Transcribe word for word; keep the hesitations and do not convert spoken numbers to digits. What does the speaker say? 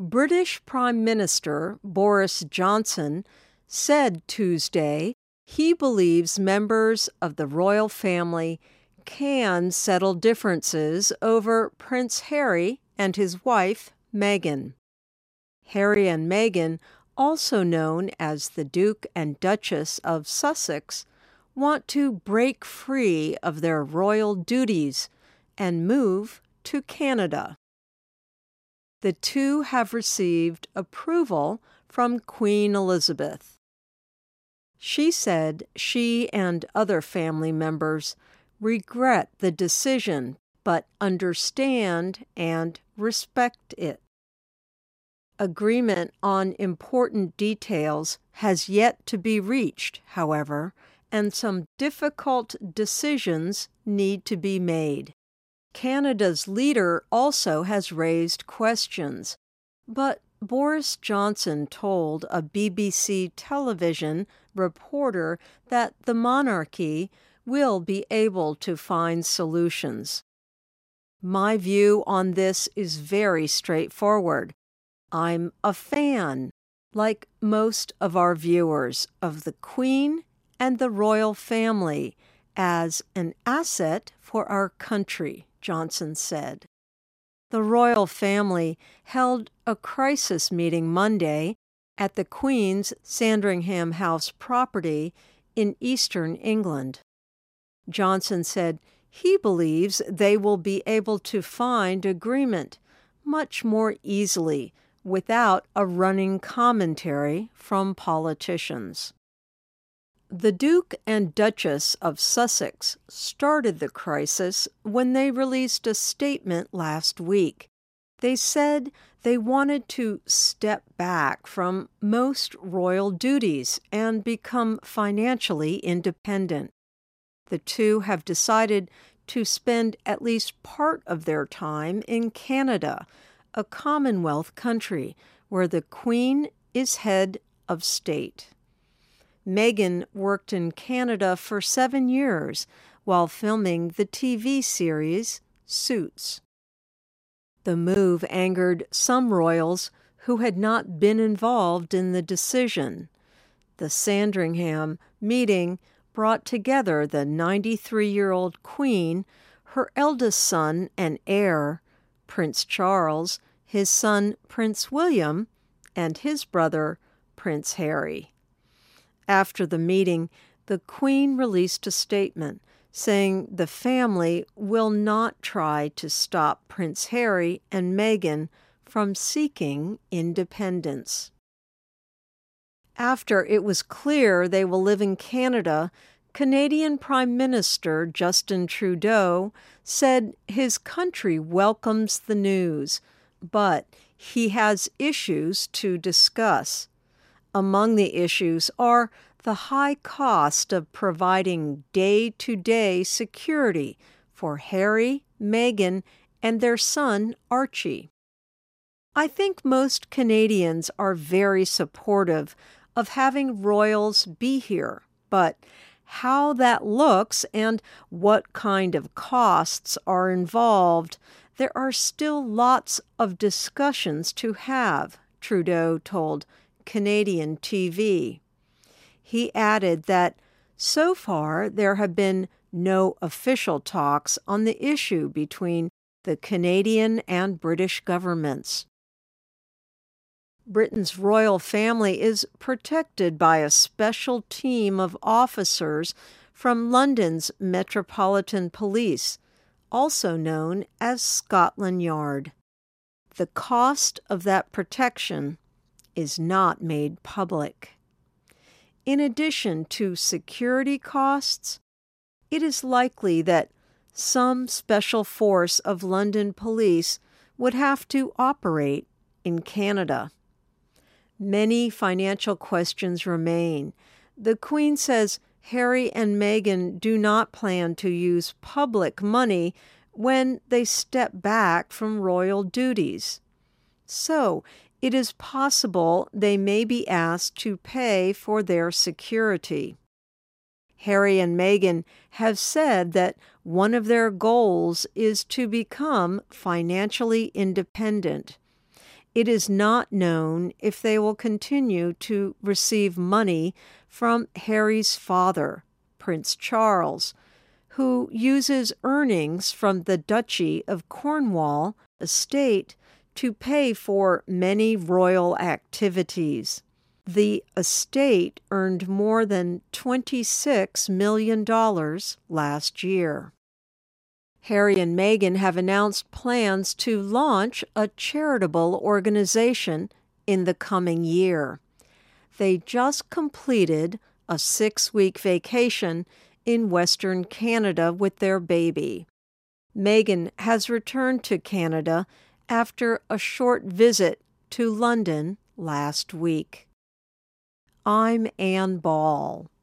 British Prime Minister Boris Johnson said Tuesday he believes members of the royal family can settle differences over Prince Harry and his wife, Meghan. Harry and Meghan, also known as the Duke and Duchess of Sussex, want to break free of their royal duties and move to Canada. The two have received approval from Queen Elizabeth. She said she and other family members regret the decision but understand and respect it. Agreement on important details has yet to be reached, however, and some difficult decisions need to be made. Canada's leader also has raised questions, but Boris Johnson told a B B C television reporter that the monarchy will be able to find solutions. My view on this is very straightforward. I'm a fan, like most of our viewers, of the Queen and the royal family as an asset for our country, Johnson said. The royal family held a crisis meeting Monday at the Queen's Sandringham House property in eastern England. Johnson said he believes they will be able to find agreement much more easily without a running commentary from politicians. The Duke and Duchess of Sussex started the crisis when they released a statement last week. They said they wanted to step back from most royal duties and become financially independent. The two have decided to spend at least part of their time in Canada, a Commonwealth country where the Queen is head of state. Meghan worked in Canada for seven years while filming the T V series Suits. The move angered some royals who had not been involved in the decision. The Sandringham meeting brought together the ninety-three-year-old Queen, her eldest son and heir, Prince Charles, his son Prince William, and his brother Prince Harry. After the meeting, the Queen released a statement saying the family will not try to stop Prince Harry and Meghan from seeking independence. After it was clear they will live in Canada, Canadian Prime Minister Justin Trudeau said his country welcomes the news, but he has issues to discuss. Among the issues are the high cost of providing day-to-day security for Harry, Meghan, and their son Archie. I think most Canadians are very supportive of having royals be here, but how that looks and what kind of costs are involved, there are still lots of discussions to have, Trudeau told Canadian T V. He added that so far there have been no official talks on the issue between the Canadian and British governments. Britain's royal family is protected by a special team of officers from London's Metropolitan Police, also known as Scotland Yard. The cost of that protection is not made public. In addition to security costs, it is likely that some special force of London police would have to operate in Canada. Many financial questions remain. The Queen says Harry and Meghan do not plan to use public money when they step back from royal duties. So, it is possible they may be asked to pay for their security. Harry and Meghan have said that one of their goals is to become financially independent. It is not known if they will continue to receive money from Harry's father, Prince Charles, who uses earnings from the Duchy of Cornwall estate to pay for many royal activities. The estate earned more than twenty-six million dollars last year. Harry and Meghan have announced plans to launch a charitable organization in the coming year. They just completed a six-week vacation in Western Canada with their baby. Meghan has returned to Canada after a short visit to London last week. I'm Ann Ball.